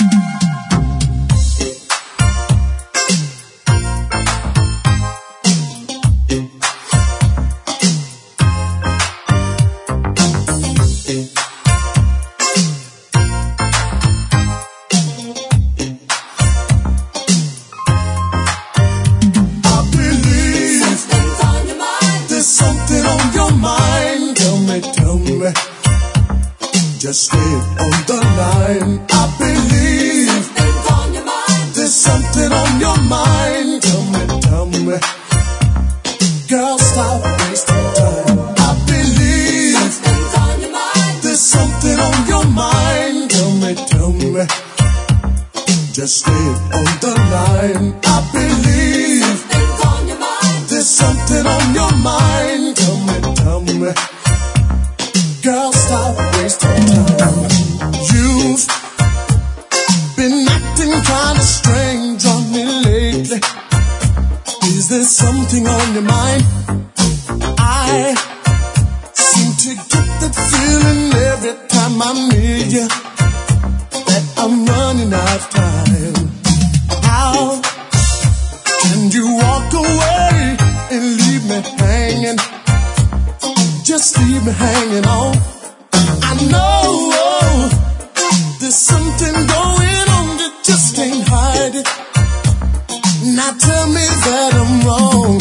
Just stay on the line. I believe something's on your mind. There's something on your mind. Tell me, girl, stop wasting time. I believe something's on your mind. There's something on your mind. Tell me, just stay on the line. I believe something's on your mind. There's something on your mind. Tell me. Girl, stop wasting time. You've been acting kind of strange on me lately. Is there something on your mind? I seem to get that feeling every time I'm near you, that I'm running out of time. How can you walk away and leave me hanging? Just leave me hanging on. I know there's something going on that just can't hide it. Now tell me that I'm wrong.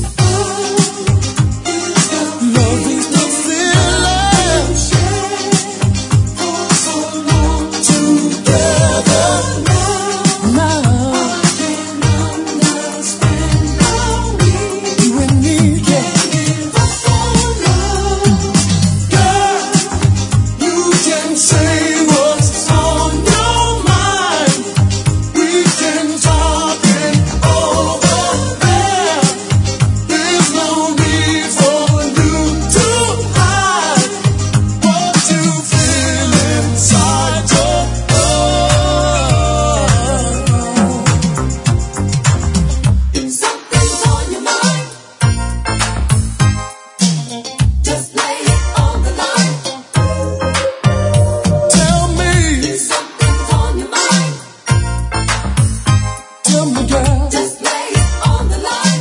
Love is the feeling together now. You and me, yeah. Say what's on your mind. We can talk it over there. There's no need for you to hide what you feel inside your heart. If something's on your mind, just lay it on the line. Just lay it on the line.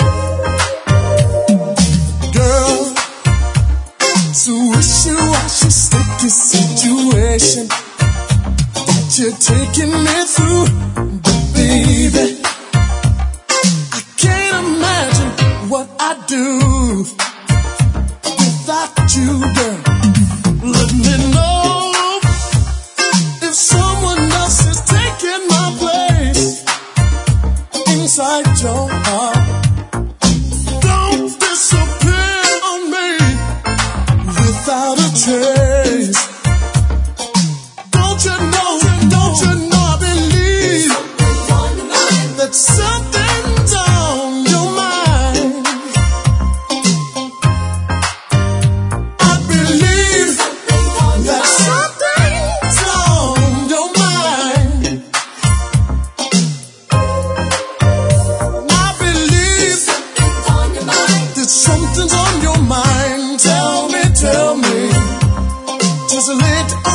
Girl, it's a wishy-washy, sticky situation that you're taking me through. But baby, I can't imagine what I'd do without you, girl. Let me know if someone else is taking my place inside your heart. Don't disappear on me without a trace. Don't you know I believe that something's on your mind. I believe that something's on your mind. Something's on your mind. Tell me, just let